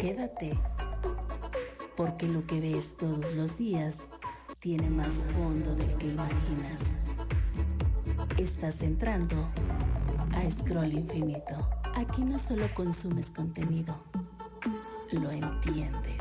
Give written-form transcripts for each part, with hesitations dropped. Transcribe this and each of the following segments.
Quédate, porque lo que ves todos los días tiene más fondo del que imaginas. Estás entrando a Scroll Infinito. Aquí no solo consumes contenido, lo entiendes.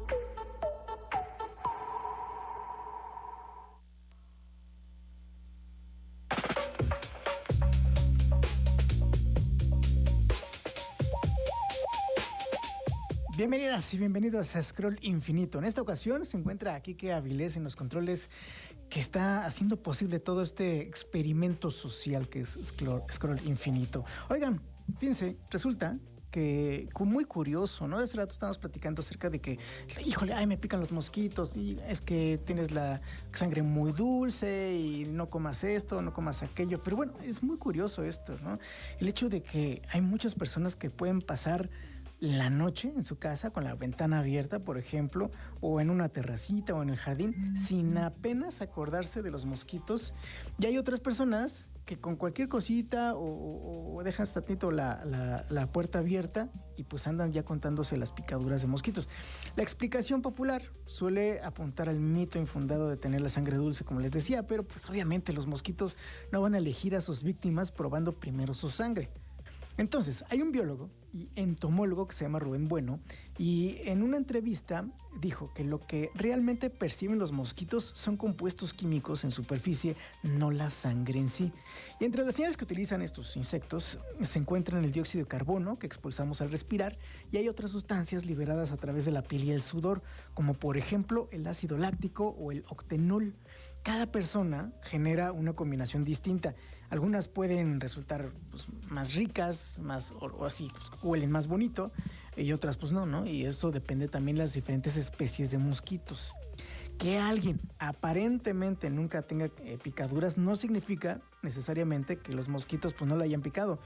Bienvenidas y bienvenidos a Scroll Infinito. En esta ocasión se encuentra Kike Avilés en los controles, que está haciendo posible todo este experimento social que es Scroll Infinito. Oigan, fíjense, resulta que muy curioso, ¿no? Hace rato estábamos platicando acerca de que, híjole, ay, me pican los mosquitos y es que tienes la sangre muy dulce y no comas esto, no comas aquello. Pero bueno, es muy curioso esto, ¿no? El hecho de que hay muchas personas que pueden pasar la noche en su casa con la ventana abierta, por ejemplo, o en una terracita o en el jardín, sin apenas acordarse de los mosquitos. Y hay otras personas que con cualquier cosita o dejan tantito la puerta abierta y pues andan ya contándose las picaduras de mosquitos. La explicación popular suele apuntar al mito infundado de tener la sangre dulce, como les decía, pero pues obviamente los mosquitos no van a elegir a sus víctimas probando primero su sangre. Entonces, hay un biólogo y entomólogo que se llama Rubén Bueno, y en una entrevista dijo que lo que realmente perciben los mosquitos son compuestos químicos en superficie, no la sangre en sí. Y entre las señales que utilizan estos insectos se encuentran el dióxido de carbono que expulsamos al respirar, y hay otras sustancias liberadas a través de la piel y el sudor, como por ejemplo el ácido láctico o el octenol. Cada persona genera una combinación distinta. Algunas pueden resultar pues, más ricas, más o así, pues, huelen más bonito, y otras pues no, y eso depende también de las diferentes especies de mosquitos. Que alguien aparentemente nunca tenga picaduras no significa necesariamente que los mosquitos pues no le hayan picado.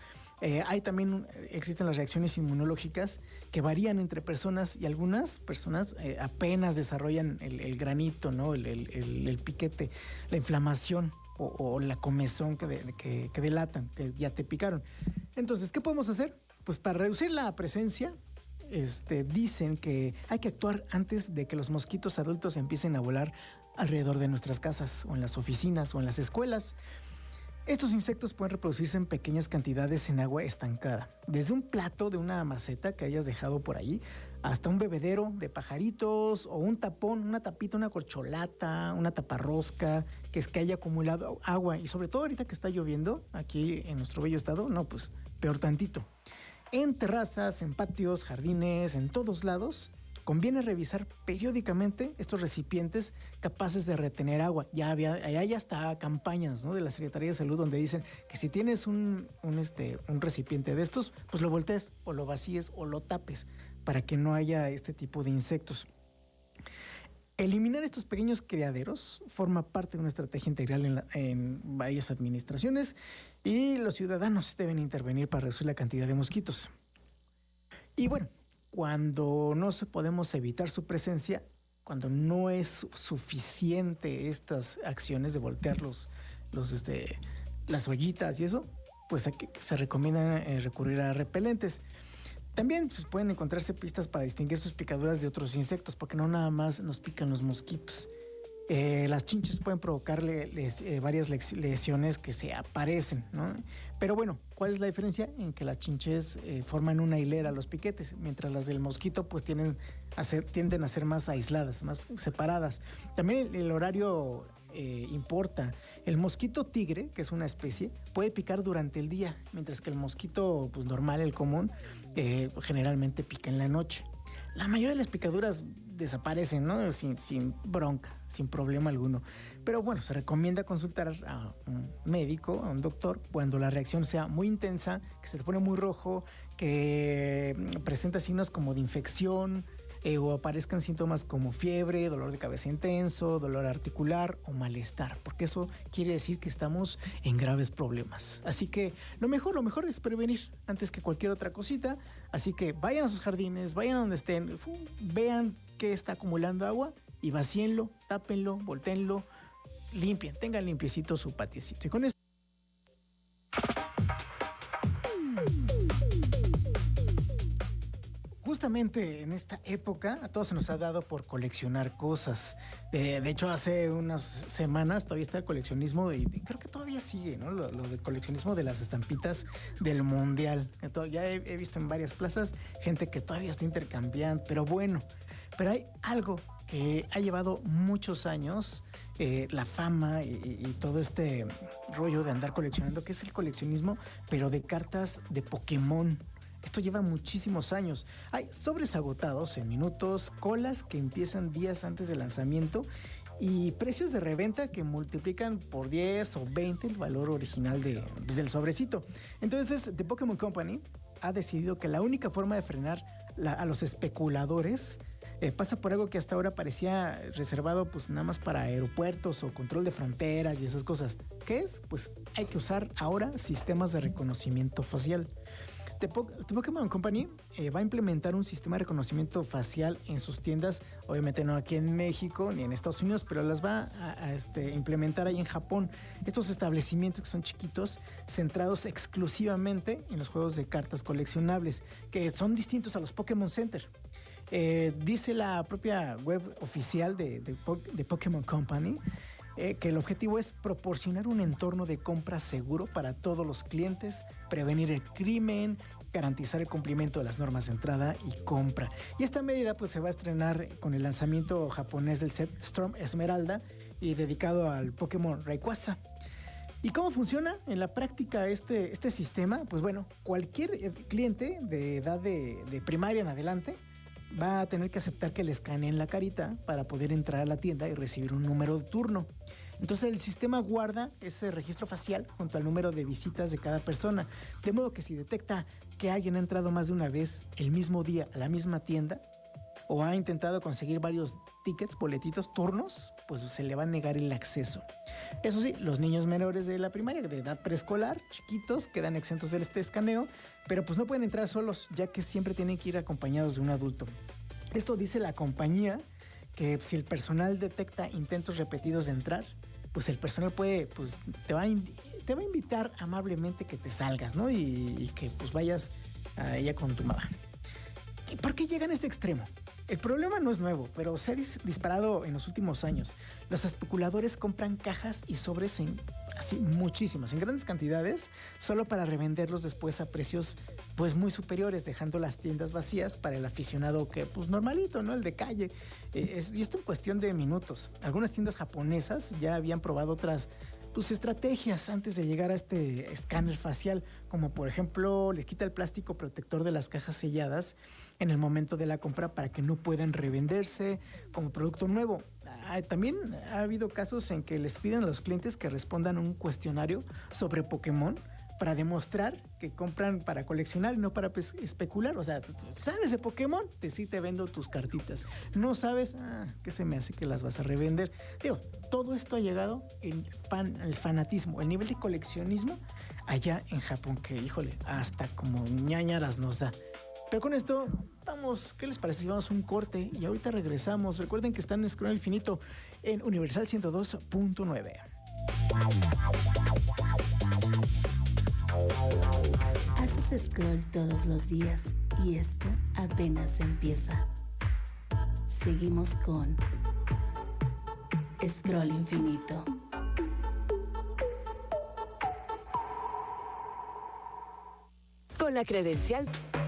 Existen las reacciones inmunológicas que varían entre personas, y algunas personas apenas desarrollan el granito, ¿no? el piquete, la inflamación o la comezón que delatan, que ya te picaron. Entonces, ¿qué podemos hacer? Pues para reducir la presencia, dicen que hay que actuar antes de que los mosquitos adultos empiecen a volar alrededor de nuestras casas, o en las oficinas, o en las escuelas. Estos insectos pueden reproducirse en pequeñas cantidades en agua estancada, desde un plato de una maceta que hayas dejado por ahí, hasta un bebedero de pajaritos, o un tapón, una tapita, una corcholata, una taparrosca, que haya acumulado agua. Y sobre todo ahorita que está lloviendo aquí en nuestro bello estado, no, pues peor tantito. En terrazas, en patios, jardines, en todos lados, conviene revisar periódicamente estos recipientes capaces de retener agua. Hay hasta campañas, ¿no?, de la Secretaría de Salud donde dicen que si tienes un recipiente de estos, pues lo voltees o lo vacíes o lo tapes para que no haya este tipo de insectos. Eliminar estos pequeños criaderos forma parte de una estrategia integral en varias administraciones, y los ciudadanos deben intervenir para reducir la cantidad de mosquitos. Y bueno, cuando no podemos evitar su presencia, cuando no es suficiente estas acciones de voltear las ollitas y eso, pues se recomienda recurrir a repelentes. También pues, pueden encontrarse pistas para distinguir sus picaduras de otros insectos, porque no nada más nos pican los mosquitos. Las chinches pueden provocarle varias lesiones que se aparecen, ¿no? Pero bueno, ¿cuál es la diferencia? En que las chinches forman una hilera los piquetes, mientras las del mosquito pues tienden a ser más aisladas, más separadas. También el horario importa. El mosquito tigre, que es una especie, puede picar durante el día, mientras que el mosquito pues, normal, el común, generalmente pica en la noche. La mayoría de las picaduras desaparecen, ¿no? Sin bronca, sin problema alguno. Pero bueno, se recomienda consultar a un médico, a un doctor, cuando la reacción sea muy intensa, que se te pone muy rojo, que presenta signos como de infección, o aparezcan síntomas como fiebre, dolor de cabeza intenso, dolor articular o malestar, porque eso quiere decir que estamos en graves problemas. Así que lo mejor es prevenir antes que cualquier otra cosita. Así que vayan a sus jardines, vayan a donde estén, vean que está acumulando agua y vacíenlo, tápenlo, voltéenlo, limpien, tengan limpiecito su patiecito. Y con esto justamente en esta época a todos se nos ha dado por coleccionar cosas. De hecho, hace unas semanas todavía está el coleccionismo y creo que todavía sigue, ¿no? Lo del coleccionismo de las estampitas del Mundial. Ya he visto en varias plazas gente que todavía está intercambiando, pero bueno, pero hay algo que ha llevado muchos años, la fama y todo este rollo de andar coleccionando, que es el coleccionismo, pero de cartas de Pokémon. Esto lleva muchísimos años. Hay sobres agotados en minutos, colas que empiezan días antes del lanzamiento y precios de reventa que multiplican por 10 o 20 el valor original del sobrecito. Entonces, The Pokémon Company ha decidido que la única forma de frenar a los especuladores pasa por algo que hasta ahora parecía reservado pues nada más para aeropuertos o control de fronteras y esas cosas. ¿Qué es? Pues hay que usar ahora sistemas de reconocimiento facial. The Pokémon Company va a implementar un sistema de reconocimiento facial en sus tiendas, obviamente no aquí en México ni en Estados Unidos, pero las va a implementar ahí en Japón. Estos establecimientos que son chiquitos, centrados exclusivamente en los juegos de cartas coleccionables, que son distintos a los Pokémon Center. Dice la propia web oficial de Pokémon Company que el objetivo es proporcionar un entorno de compra seguro para todos los clientes, prevenir el crimen, garantizar el cumplimiento de las normas de entrada y compra. Y esta medida pues se va a estrenar con el lanzamiento japonés del set Storm Esmeralda y dedicado al Pokémon Rayquaza. ¿Y cómo funciona en la práctica este sistema? Pues bueno, cualquier cliente de edad de primaria en adelante va a tener que aceptar que le escaneen la carita para poder entrar a la tienda y recibir un número de turno. Entonces el sistema guarda ese registro facial junto al número de visitas de cada persona, de modo que si detecta que alguien ha entrado más de una vez el mismo día a la misma tienda o ha intentado conseguir varios tickets, boletitos, turnos, pues se le va a negar el acceso. Eso sí, los niños menores de la primaria, de edad preescolar, chiquitos, quedan exentos de este escaneo, pero pues no pueden entrar solos, ya que siempre tienen que ir acompañados de un adulto. Esto dice la compañía, que si el personal detecta intentos repetidos de entrar, pues el personal te va a invitar amablemente que te salgas, ¿no? Y que pues vayas a ella con tu mamá. ¿Y por qué llegan a este extremo? El problema no es nuevo, pero se ha disparado en los últimos años. Los especuladores compran cajas y sobres muchísimas, en grandes cantidades, solo para revenderlos después a precios pues muy superiores, dejando las tiendas vacías para el aficionado que pues normalito, ¿no? El de calle. Y esto en cuestión de minutos. Algunas tiendas japonesas ya habían probado otras estrategias antes de llegar a este escáner facial, como por ejemplo les quita el plástico protector de las cajas selladas en el momento de la compra para que no puedan revenderse como producto nuevo. También ha habido casos en que les piden a los clientes que respondan un cuestionario sobre Pokémon para demostrar que compran para coleccionar y no para especular. O sea, ¿sabes de Pokémon? Sí te vendo tus cartitas. ¿No sabes? ¿Qué se me hace que las vas a revender? Digo, todo esto ha llegado el fanatismo, el nivel de coleccionismo allá en Japón, que híjole, hasta como ñañaras nos da. Pero con esto, vamos, ¿qué les parece si vamos a un corte? Y ahorita regresamos. Recuerden que están en Scroll Infinito en Universal 102.9. Haces scroll todos los días y esto apenas empieza. Seguimos con Scroll Infinito. Con la credencial.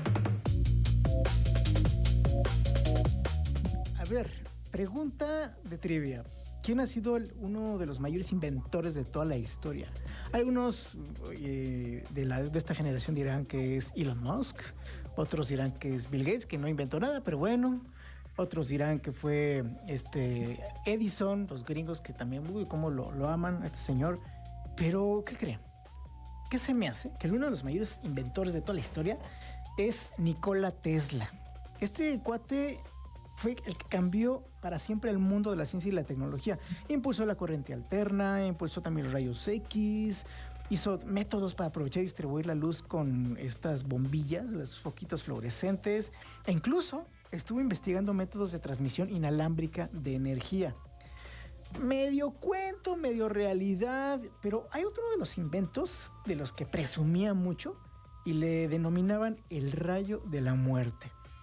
A ver, pregunta de trivia. ¿Quién ha sido uno de los mayores inventores de toda la historia? Algunos de esta generación dirán que es Elon Musk, otros dirán que es Bill Gates, que no inventó nada, pero bueno. Otros dirán que fue Edison, los gringos que también, cómo lo aman a este señor. Pero, ¿qué creen? ¿Qué se me hace? Que uno de los mayores inventores de toda la historia es Nikola Tesla. Este cuate fue el que cambió para siempre el mundo de la ciencia y la tecnología. Impulsó la corriente alterna, impulsó también los rayos X, hizo métodos para aprovechar y distribuir la luz con estas bombillas, los foquitos fluorescentes, e incluso estuvo investigando métodos de transmisión inalámbrica de energía. Medio cuento, medio realidad, pero hay otro de los inventos de los que presumía mucho y le denominaban el rayo de la muerte.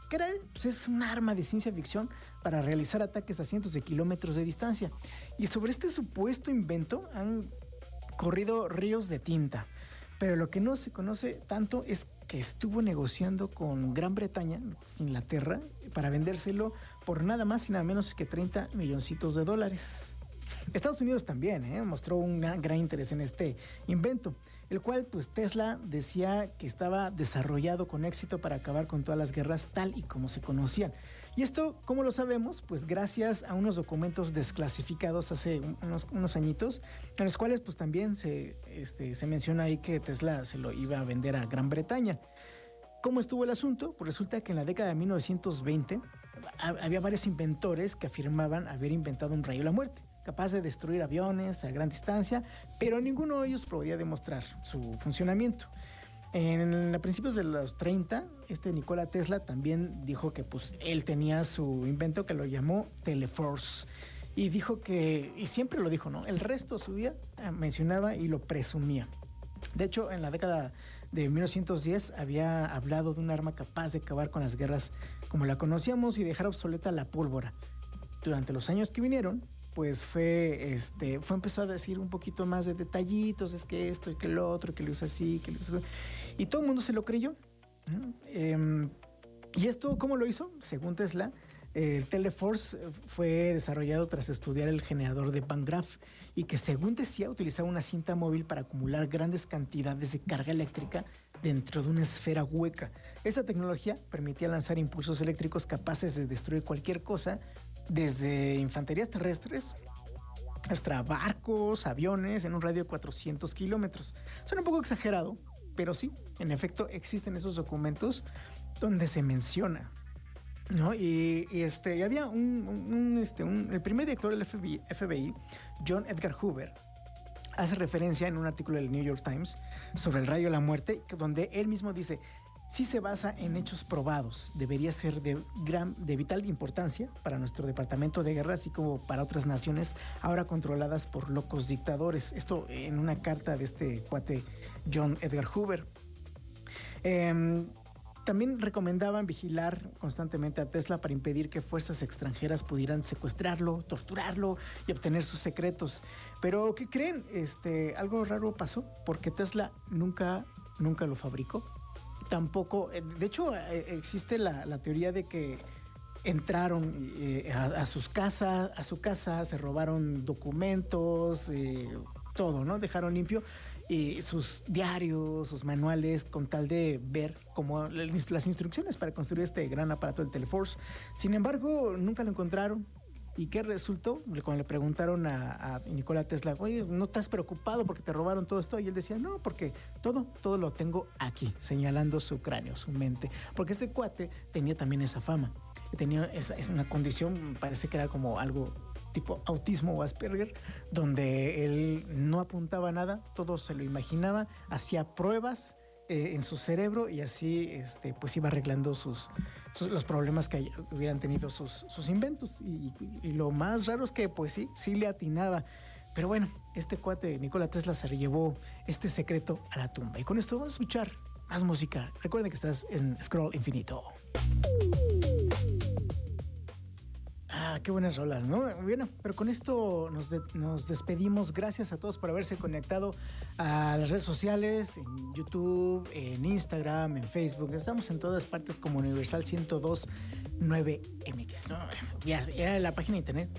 que era, pues, es un arma de ciencia ficción para realizar ataques a cientos de kilómetros de distancia. Y sobre este supuesto invento han corrido ríos de tinta. Pero lo que no se conoce tanto es que estuvo negociando con Gran Bretaña, Inglaterra, para vendérselo por nada más y nada menos que 30 milloncitos de dólares. Estados Unidos también mostró un gran interés en este invento, el cual pues Tesla decía que estaba desarrollado con éxito para acabar con todas las guerras tal y como se conocían. Y esto, ¿cómo lo sabemos? Pues gracias a unos documentos desclasificados hace unos añitos, en los cuales pues también se menciona ahí que Tesla se lo iba a vender a Gran Bretaña. ¿Cómo estuvo el asunto? Pues resulta que en la década de 1920 había varios inventores que afirmaban haber inventado un rayo de la muerte, capaz de destruir aviones a gran distancia, pero ninguno de ellos podía demostrar su funcionamiento. A principios de los 30, Nikola Tesla también dijo que pues, él tenía su invento que lo llamó Teleforce. Y dijo que, y siempre lo dijo, ¿no? El resto de su vida mencionaba y lo presumía. De hecho, en la década de 1910 había hablado de un arma capaz de acabar con las guerras como la conocíamos y dejar obsoleta la pólvora. Durante los años que vinieron, pues fue empezar a decir un poquito más de detallitos, es que esto y que lo otro, que lo usa así, que lo usa... Y todo el mundo se lo creyó. ¿Y esto cómo lo hizo? Según Tesla, el Teleforce fue desarrollado tras estudiar el generador de Van Graff y que, según decía, utilizaba una cinta móvil para acumular grandes cantidades de carga eléctrica dentro de una esfera hueca. Esta tecnología permitía lanzar impulsos eléctricos capaces de destruir cualquier cosa, desde infanterías terrestres hasta barcos, aviones, en un radio de 400 kilómetros. Suena un poco exagerado, pero sí, en efecto, existen esos documentos donde se menciona, ¿no? Y había el primer director del FBI, John Edgar Hoover, hace referencia en un artículo del New York Times sobre el rayo de la muerte, donde él mismo dice: sí se basa en hechos probados, debería ser de vital importancia para nuestro departamento de guerra, así como para otras naciones ahora controladas por locos dictadores. Esto en una carta de este cuate John Edgar Hoover. También recomendaban vigilar constantemente a Tesla para impedir que fuerzas extranjeras pudieran secuestrarlo, torturarlo y obtener sus secretos. Pero, ¿qué creen? Algo raro pasó, porque Tesla nunca lo fabricó. Tampoco, de hecho, existe la teoría de que entraron a su casa, se robaron documentos, todo, ¿no? Dejaron limpio sus diarios, sus manuales, con tal de ver como las instrucciones para construir este gran aparato del Teleforce. Sin embargo, nunca lo encontraron. ¿Y qué resultó? Cuando le preguntaron a Nikola Tesla: oye, ¿no estás preocupado porque te robaron todo esto? Y él decía: no, porque todo lo tengo aquí, señalando su cráneo, su mente. Porque este cuate tenía también esa fama. Tenía es una condición, parece que era como algo tipo autismo o Asperger, donde él no apuntaba nada, todo se lo imaginaba, hacía pruebas en su cerebro y así pues iba arreglando los problemas que hubieran tenido sus inventos. Y lo más raro es que pues sí le atinaba. Pero bueno, este cuate Nikola Tesla se llevó este secreto a la tumba. Y con esto vamos a escuchar más música. Recuerden que estás en Scroll Infinito. Qué buenas rolas, ¿no? Bueno, pero con esto nos despedimos. Gracias a todos por haberse conectado a las redes sociales, en YouTube, en Instagram, en Facebook. Estamos en todas partes como Universal 1029MX. ¿No? Ya la página de internet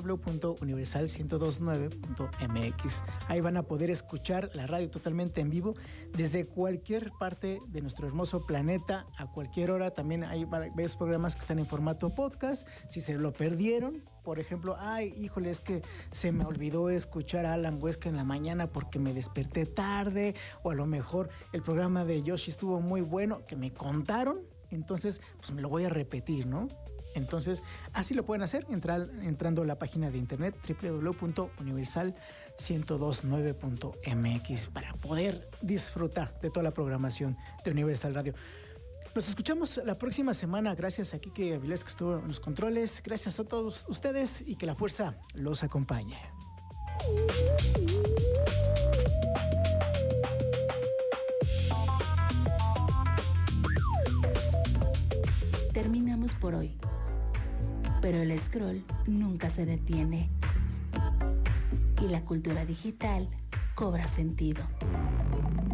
www.universal1029.mx. Ahí van a poder escuchar la radio totalmente en vivo desde cualquier parte de nuestro hermoso planeta, a cualquier hora. También hay varios programas que están en formato podcast. Si se lo perdieron, por ejemplo, híjole, es que se me olvidó escuchar a Alan Huesca en la mañana porque me desperté tarde, o a lo mejor el programa de Yoshi estuvo muy bueno, que me contaron, entonces pues me lo voy a repetir, ¿no? Entonces, así lo pueden hacer entrando a la página de internet www.universal1029.mx para poder disfrutar de toda la programación de Universal Radio. Nos escuchamos la próxima semana. Gracias a Kike Avilés, que estuvo en los controles. Gracias a todos ustedes y que la fuerza los acompañe. Terminamos por hoy, pero el scroll nunca se detiene y la cultura digital cobra sentido.